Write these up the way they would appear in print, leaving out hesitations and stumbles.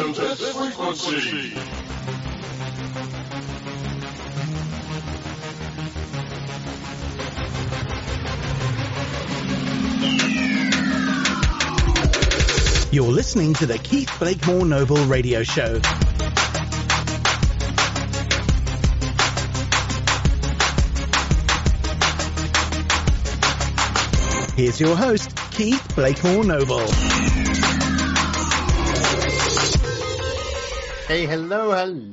Welcome to this frequency. You're listening to the Keith Blakemore Noble Radio Show. Here's your host, Keith Blakemore Noble. Hey, hello.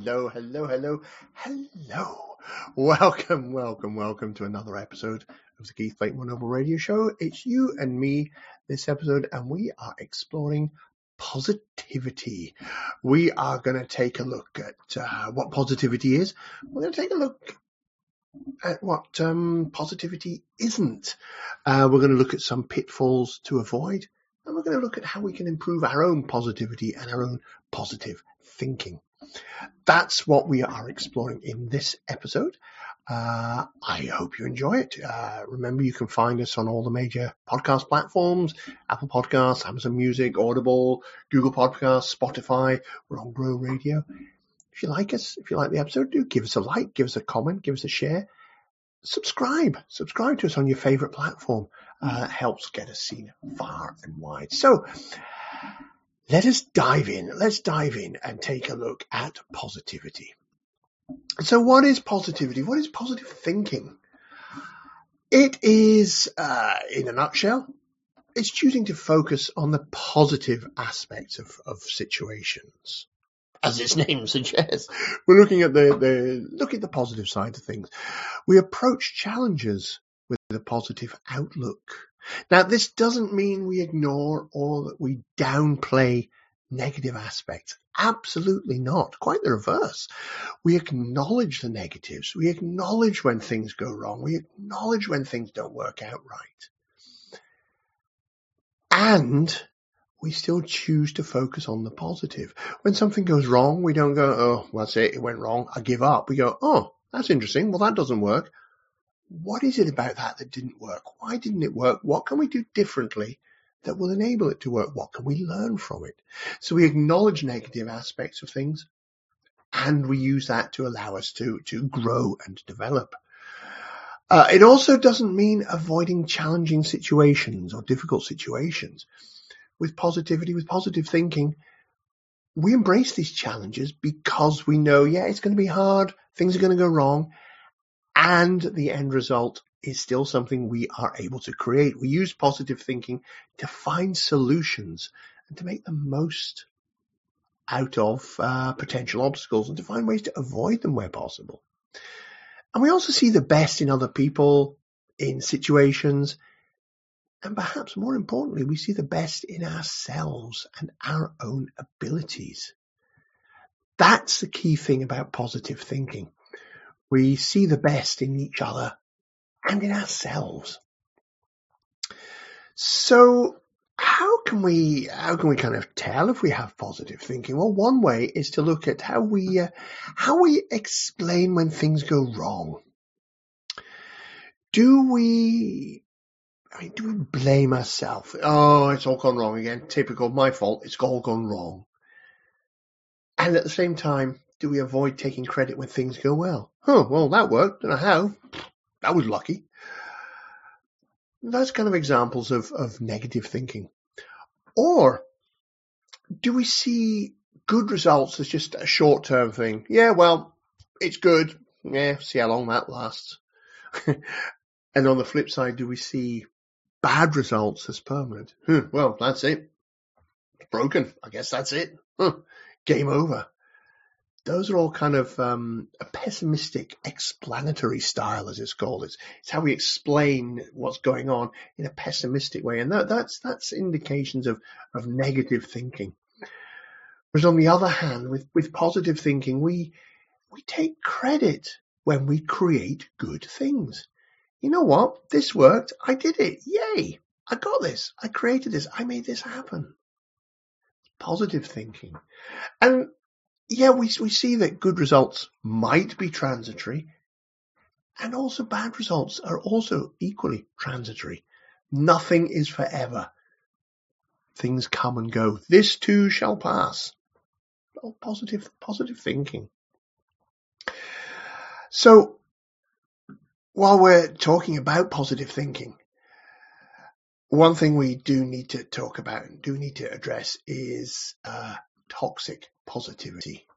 Welcome to another episode of the Keith Blakemore Noble Radio Show. It's you and me this episode, and we are exploring positivity. We are going to take a look at what positivity is. We're going to take a look at what positivity isn't. We're going to look at some pitfalls to avoid, and we're going to look at how we can improve our own positivity and our own positive thinking. That's what we are exploring in this episode. I hope you enjoy it. Remember, you can find us on all the major podcast platforms: Apple Podcasts, Amazon Music, Audible, Google Podcasts, Spotify. We're on Grow Radio. If you like us, if you like the episode, do give us a like, give us a comment, give us a share. Subscribe to us on your favorite platform. It helps get us seen far and wide. So let us dive in. Let's dive in and take a look at positivity. So what is positivity? What is positive thinking? It is, in a nutshell, it's choosing to focus on the positive aspects of situations. As its name suggests, we're looking at the positive side of things. We approach challenges with a positive outlook. Now, this doesn't mean we ignore or that we downplay negative aspects. Absolutely not. Quite the reverse. We acknowledge the negatives. We acknowledge when things go wrong. We acknowledge when things don't work out right. And we still choose to focus on the positive. When something goes wrong, we don't go, oh, well, that's it went wrong, I give up. We go, oh, that's interesting. Well, that doesn't work. What is it about that didn't work? Why didn't it work? What can we do differently that will enable it to work? What can we learn from it? So we acknowledge negative aspects of things, and we use that to allow us to grow and develop. It also doesn't mean avoiding challenging situations or difficult situations. With positivity, with positive thinking, we embrace these challenges because we know, it's going to be hard, things are going to go wrong, and the end result is still something we are able to create. We use positive thinking to find solutions and to make the most out of potential obstacles and to find ways to avoid them where possible. And we also see the best in other people, in situations, and perhaps more importantly, we see the best in ourselves and our own abilities. That's the key thing about positive thinking. We see the best in each other and in ourselves. So how can we kind of tell if we have positive thinking? Well, one way is to look at how we explain when things go wrong. Do we blame ourselves? Oh, it's all gone wrong again. Typical, my fault. It's all gone wrong. And at the same time, do we avoid taking credit when things go well? Oh, well, that worked. Don't know how. That was lucky. That's kind of examples of negative thinking. Or do we see good results as just a short-term thing? Yeah, well, it's good. Yeah, see how long that lasts. And on the flip side, do we see bad results as permanent? Well, that's it. It's broken. I guess that's it. Game over. Those are all kind of a pessimistic explanatory style, as it's called. It's how we explain what's going on in a pessimistic way. And that's indications of negative thinking. Whereas on the other hand, with positive thinking, we take credit when we create good things. You know what? This worked. I did it. Yay. I got this. I created this. I made this happen. Positive thinking. And we see that good results might be transitory, and also bad results are also equally transitory. Nothing is forever. Things come and go. This too shall pass. called positive thinking. So while we're talking about positive thinking, one thing we do need to talk about and do need to address is toxic positivity.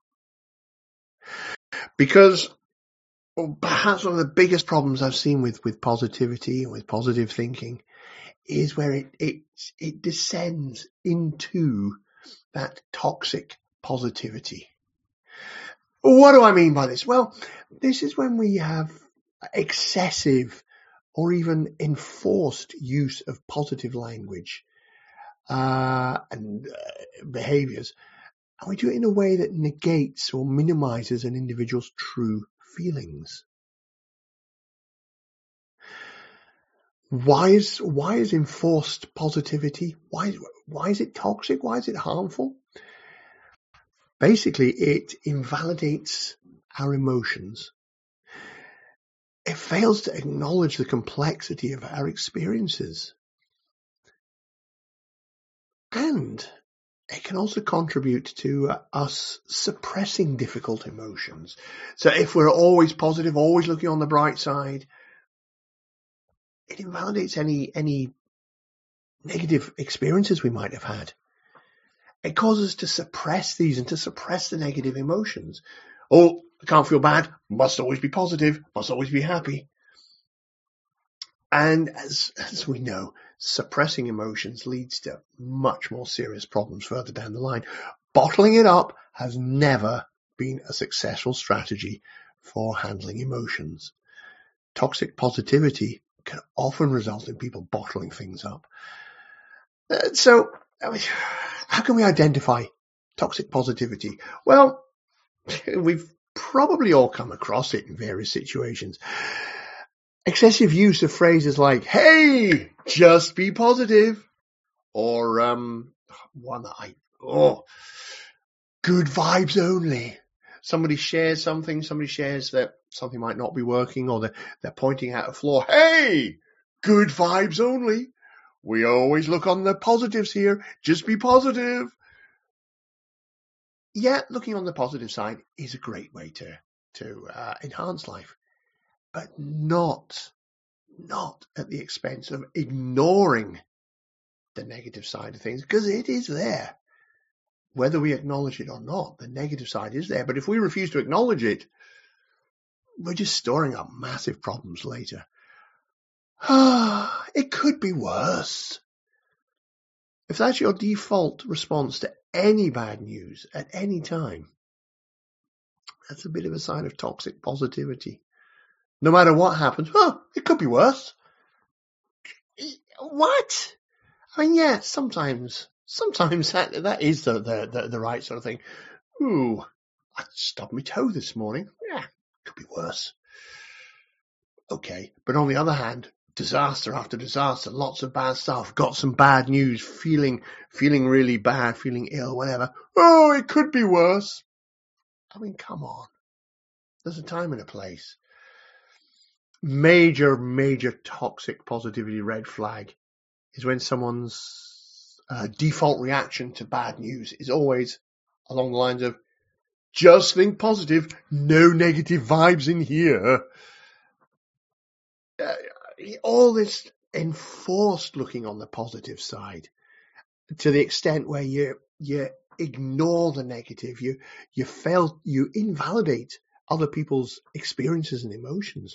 Because perhaps one of the biggest problems I've seen with positivity and with positive thinking is where it descends into that toxic positivity. What do I mean by this? Well, this is when we have excessive or even enforced use of positive language and behaviors, and we do it in a way that negates or minimizes an individual's true feelings. Why is enforced positivity? Why is it toxic? Why is it harmful? Basically, it invalidates our emotions. It fails to acknowledge the complexity of our experiences. And it can also contribute to us suppressing difficult emotions. So if we're always positive, always looking on the bright side, it invalidates any negative experiences we might have had. It causes us to suppress these and to suppress the negative emotions. Oh, I can't feel bad. Must always be positive. Must always be happy. And as we know, suppressing emotions leads to much more serious problems further down the line. Bottling it up has never been a successful strategy for handling emotions. Toxic positivity can often result in people bottling things up. So, how can we identify toxic positivity? Well, we've probably all come across it in various situations. Excessive use of phrases like, hey, just be positive. Or one that good vibes only. Somebody shares something, that something might not be working, or they're pointing out a flaw. Hey, good vibes only. We always look on the positives here. Just be positive. Yeah, looking on the positive side is a great way to enhance life, but not at the expense of ignoring the negative side of things, because it is there. Whether we acknowledge it or not, the negative side is there. But if we refuse to acknowledge it, we're just storing up massive problems later. It could be worse. If that's your default response to any bad news at any time, that's a bit of a sign of toxic positivity. No matter what happens, it could be worse. What? I mean, yeah, sometimes that is the right sort of thing. Ooh, I stubbed my toe this morning. Yeah, could be worse. Okay, but on the other hand, disaster after disaster, lots of bad stuff, got some bad news, feeling really bad, feeling ill, whatever. Oh, it could be worse. I mean, come on. There's a time and a place. Major toxic positivity red flag is when someone's default reaction to bad news is always along the lines of, just think positive, no negative vibes in here. All this enforced looking on the positive side, to the extent where you ignore the negative, you invalidate other people's experiences and emotions.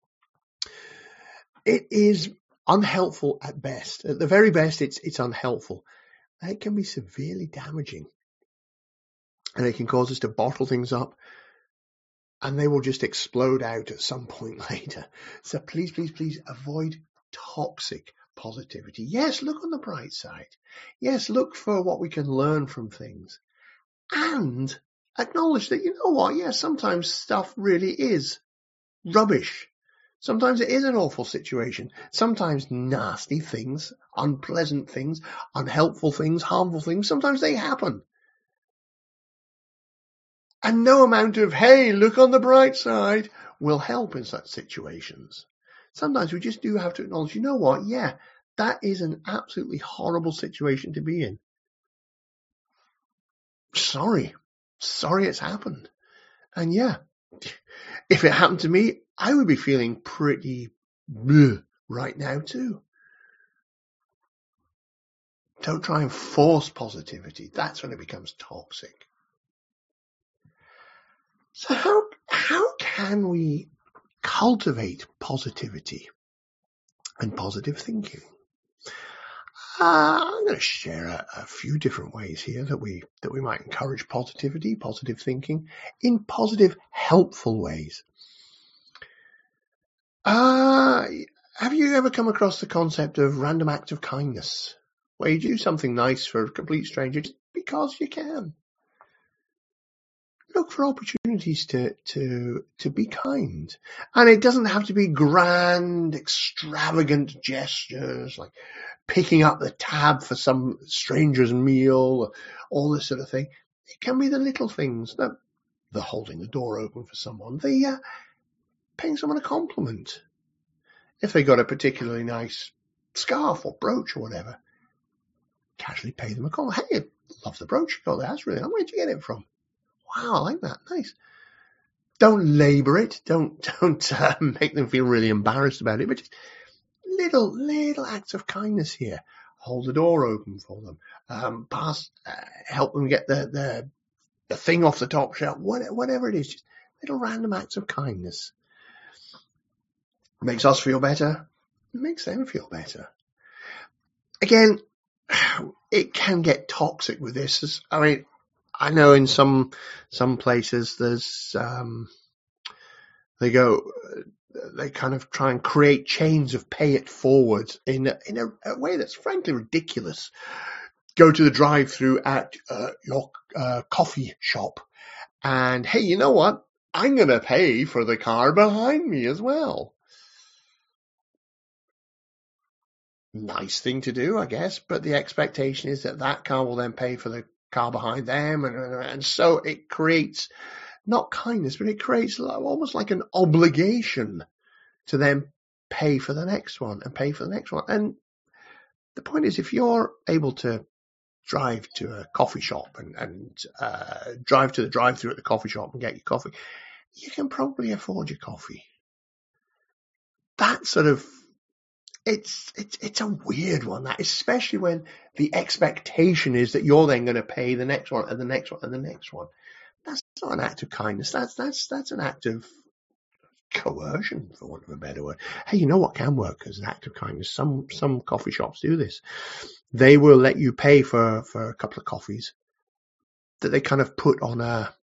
It is unhelpful at best. At the very best, it's unhelpful. It can be severely damaging, and it can cause us to bottle things up, and they will just explode out at some point later. So please avoid toxic positivity. Yes, look on the bright side. Yes, look for what we can learn from things, and acknowledge that, you know what, yes, sometimes stuff really is rubbish. Sometimes it is an awful situation. Sometimes nasty things, unpleasant things, unhelpful things, harmful things, sometimes they happen. And no amount of, hey, look on the bright side, will help in such situations. Sometimes we just do have to acknowledge, you know what, yeah, that is an absolutely horrible situation to be in. Sorry. sorry it's happened. And yeah, if it happened to me, I would be feeling pretty bleh right now too. Don't try and force positivity. That's when it becomes toxic. So how can we cultivate positivity and positive thinking? I'm going to share a few different ways here that we might encourage positivity, positive thinking in positive, helpful ways. Have you ever come across the concept of random act of kindness, where you do something nice for a complete stranger just because you can? Look for opportunities to be kind. And it doesn't have to be grand, extravagant gestures like picking up the tab for some stranger's meal, all this sort of thing. It can be the little things, the holding the door open for someone, the paying someone a compliment. If they got a particularly nice scarf or brooch or whatever, casually pay them a compliment. Hey, I love the brooch you got there. That's really nice. Where'd you get it from? Wow, I like that. Nice. Don't labor it. Don't make them feel really embarrassed about it. But just little acts of kindness here. Hold the door open for them. Help them get the thing off the top shelf. Whatever it is, just little random acts of kindness. It makes us feel better. It makes them feel better. Again, it can get toxic with this. I mean, I know in some places there's they kind of try and create chains of pay it forward in a way that's frankly ridiculous. Go to the drive-through at your coffee shop, and hey, you know what? I'm going to pay for the car behind me as well. Nice thing to do, I guess, but the expectation is that car will then pay for the car behind them, and so it creates not kindness, but it creates almost like an obligation to then pay for the next one and pay for the next one. And the point is, if you're able to drive to a coffee shop and drive to the drive-through at the coffee shop and get your coffee, you can probably afford your coffee. That sort of It's a weird one, that, especially when the expectation is that you're then going to pay the next one and the next one and the next one. That's not an act of kindness. That's an act of coercion, for want of a better word. Hey, you know what can work as an act of kindness? Some coffee shops do this. They will let you pay for a couple of coffees that they kind of put on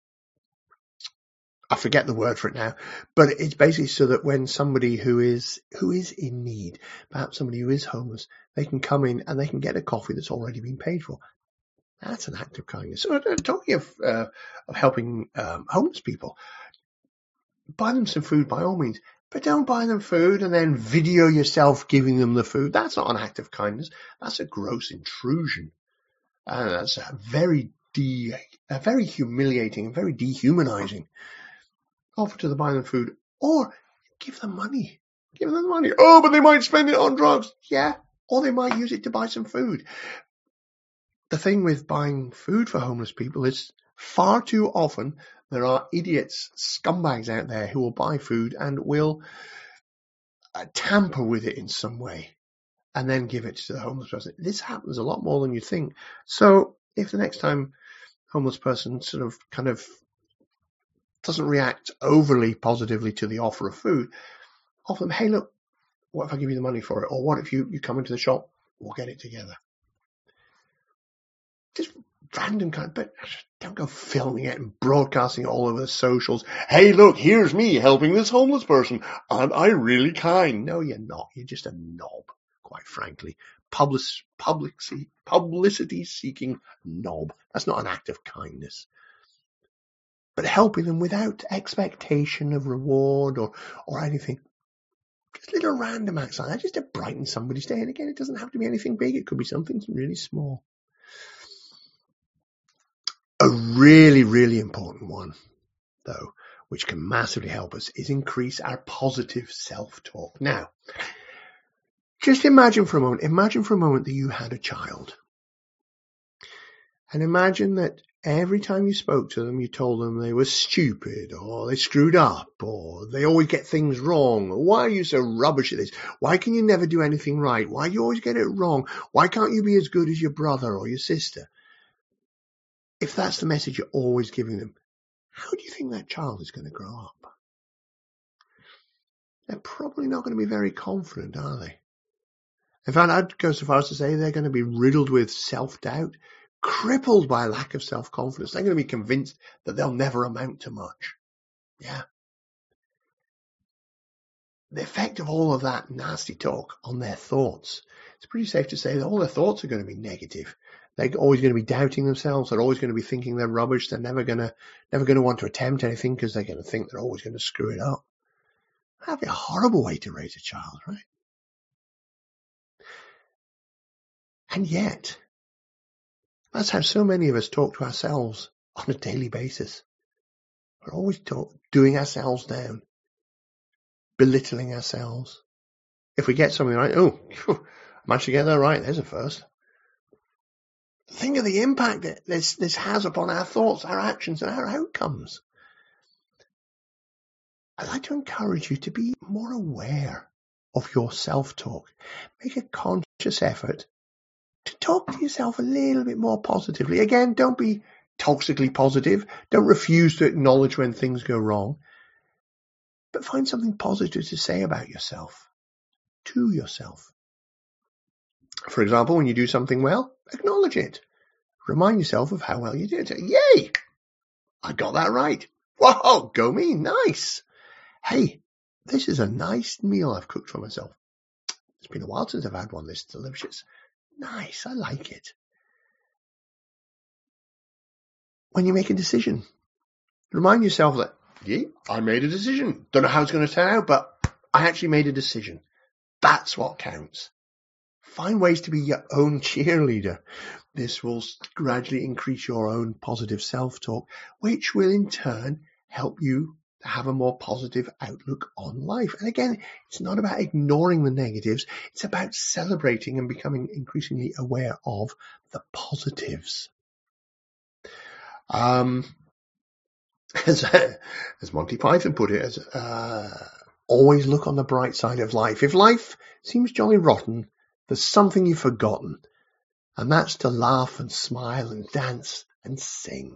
I forget the word for it now, but it's basically so that when somebody who is in need, perhaps somebody who is homeless, they can come in and they can get a coffee that's already been paid for. That's an act of kindness. So talking of helping homeless people, buy them some food by all means, but don't buy them food and then video yourself giving them the food. That's not an act of kindness. That's a gross intrusion. That's very humiliating and very dehumanizing. Offer to buy them food, or give them money. Give them the money. Oh, but they might spend it on drugs. Yeah, or they might use it to buy some food. The thing with buying food for homeless people is far too often there are idiots, scumbags out there who will buy food and will tamper with it in some way and then give it to the homeless person. This happens a lot more than you think. So if the next time a homeless person sort of kind of doesn't react overly positively to the offer of food, offer them, hey, look, what if I give you the money for it? Or what if you come into the shop, we'll get it together. Just random kind, but don't go filming it and broadcasting it all over the socials. Hey, look, here's me helping this homeless person. Aren't I really kind? No, you're not. You're just a knob, quite frankly. Publicity-seeking knob. That's not an act of kindness. But helping them without expectation of reward or anything. Just little random acts like that, just to brighten somebody's day. And again, it doesn't have to be anything big. It could be something really small. A really, really important one, though, which can massively help us, is increase our positive self-talk. Now, just imagine for a moment that you had a child. And imagine that every time you spoke to them, you told them they were stupid, or they screwed up, or they always get things wrong. Why are you so rubbish at this? Why can you never do anything right? Why do you always get it wrong? Why can't you be as good as your brother or your sister? If that's the message you're always giving them, how do you think that child is going to grow up? They're probably not going to be very confident, are they? In fact, I'd go so far as to say they're going to be riddled with self-doubt, crippled by a lack of self-confidence. They're going to be convinced that they'll never amount to much. Yeah. The effect of all of that nasty talk on their thoughts, it's pretty safe to say that all their thoughts are going to be negative. They're always going to be doubting themselves. They're always going to be thinking they're rubbish. They're never going to want to attempt anything because they're going to think they're always going to screw it up. That'd be a horrible way to raise a child, right? And yet, that's how so many of us talk to ourselves on a daily basis. We're always doing ourselves down, belittling ourselves. If we get something right, oh, I managed to get that right, there's a first. Think of the impact that this has upon our thoughts, our actions, and our outcomes. I'd like to encourage you to be more aware of your self-talk. Make a conscious effort to talk to yourself a little bit more positively. Again, don't be toxically positive. Don't refuse to acknowledge when things go wrong. But find something positive to say about yourself, to yourself. For example, when you do something well, acknowledge it. Remind yourself of how well you did. Yay! I got that right. Whoa, go me, nice. Hey, this is a nice meal I've cooked for myself. It's been a while since I've had one this delicious. Nice, I like it. When you make a decision, remind yourself that, yeah, I made a decision. Don't know how it's going to turn out, but I actually made a decision. That's what counts. Find ways to be your own cheerleader. This will gradually increase your own positive self-talk, which will in turn help you to have a more positive outlook on life. And again, it's not about ignoring the negatives. It's about celebrating and becoming increasingly aware of the positives. As Monty Python put it, always look on the bright side of life. If life seems jolly rotten, there's something you've forgotten, and that's to laugh and smile and dance and sing.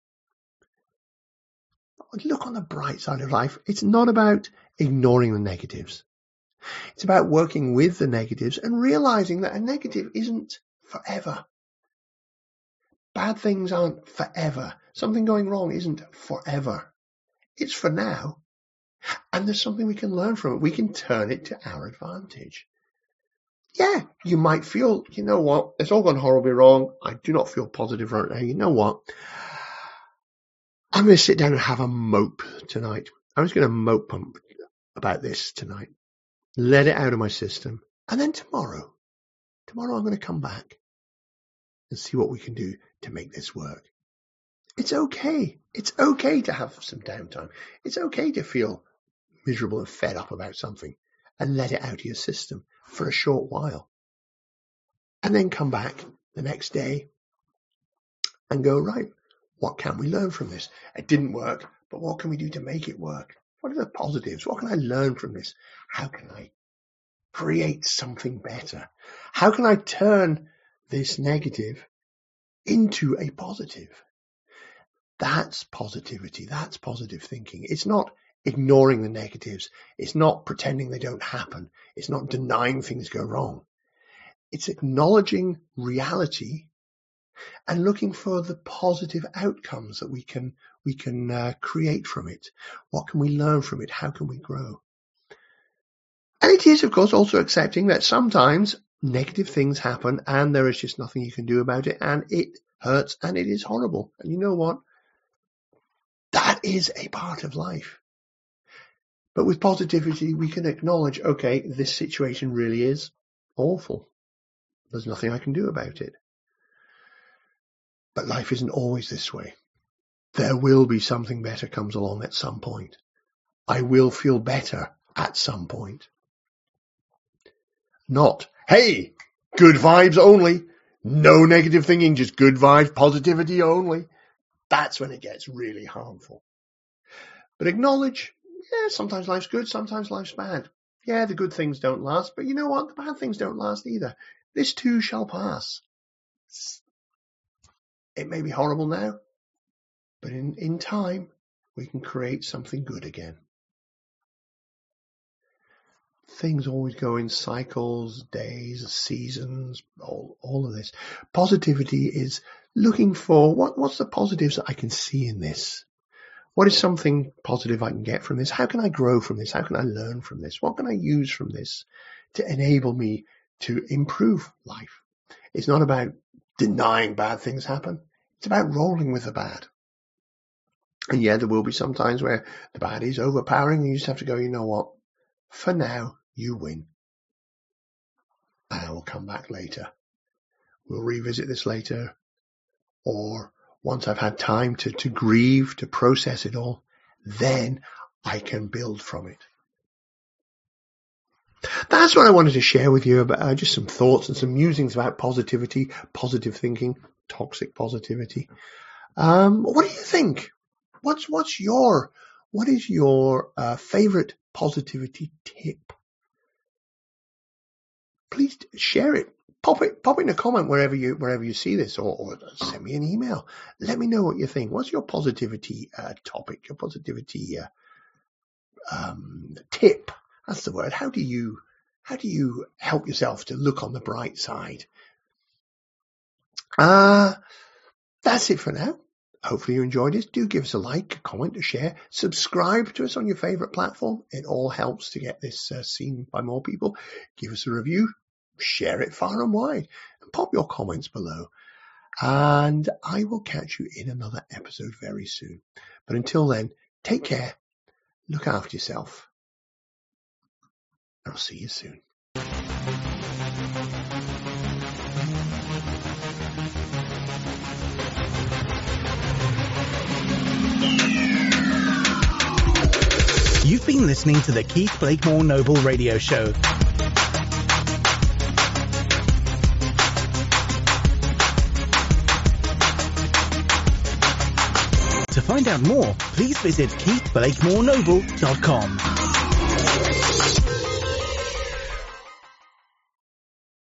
Look on the bright side of life. It's not about ignoring the negatives. It's about working with the negatives and realizing that a negative isn't forever. Bad things aren't forever. Something going wrong isn't forever. It's for now. And there's something we can learn from it. We can turn it to our advantage. Yeah, you might feel, you know what, it's all gone horribly wrong. I do not feel positive right now. You know what? I'm going to sit down and have a mope tonight. I'm just going to mope about this tonight. Let it out of my system. And then tomorrow I'm going to come back and see what we can do to make this work. It's okay. It's okay to have some downtime. It's okay to feel miserable and fed up about something and let it out of your system for a short while. And then come back the next day and go, right, what can we learn from this? It didn't work, but what can we do to make it work? What are the positives? What can I learn from this? How can I create something better? How can I turn this negative into a positive? That's positivity. That's positive thinking. It's not ignoring the negatives. It's not pretending they don't happen. It's not denying things go wrong. It's acknowledging reality and looking for the positive outcomes that we can create from it. What can we learn from it? How can we grow? And it is, of course, also accepting that sometimes negative things happen and there is just nothing you can do about it, and it hurts and it is horrible. And you know what? That is a part of life. But with positivity, we can acknowledge, okay, this situation really is awful. There's nothing I can do about it. But life isn't always this way. There will be something better comes along at some point. I will feel better at some point. Not, hey, good vibes only. no negative thinking, just good vibes, positivity only, that's when it gets really harmful. But acknowledge, yeah, sometimes life's good, sometimes life's bad. Yeah, the good things don't last, but you know what? The bad things don't last either. This too shall pass. It may be horrible now, but in time, we can create something good again. Things always go in cycles, days, seasons, all of this. Positivity is looking for what's the positives that I can see in this? What is something positive I can get from this? How can I grow from this? How can I learn from this? What can I use from this to enable me to improve life? It's not about denying bad things happen. It's about rolling with the bad. And yeah, there will be some times where the bad is overpowering and you just have to go, you know what? For now, you win. And I will come back later. We'll revisit this later. Or once I've had time to grieve, to process it all, then I can build from it. That's what I wanted to share with you about just some thoughts and some musings about positivity, positive thinking, toxic positivity. What do you think? What is your favorite positivity tip? Please share it. Pop it in a comment wherever you see this, or send me an email. Let me know what you think. What's your positivity topic? Your positivity tip? That's the word. How do you help yourself to look on the bright side? That's it for now. Hopefully you enjoyed it. Do give us a like, a comment, a share. Subscribe to us on your favorite platform. It all helps to get this seen by more people. Give us a review. Share it far and wide. And pop your comments below. And I will catch you in another episode very soon. But until then, take care. Look after yourself. I'll see you soon. You've been listening to the Keith Blakemore Noble Radio Show. To find out more, please visit keithblakemorenoble.com.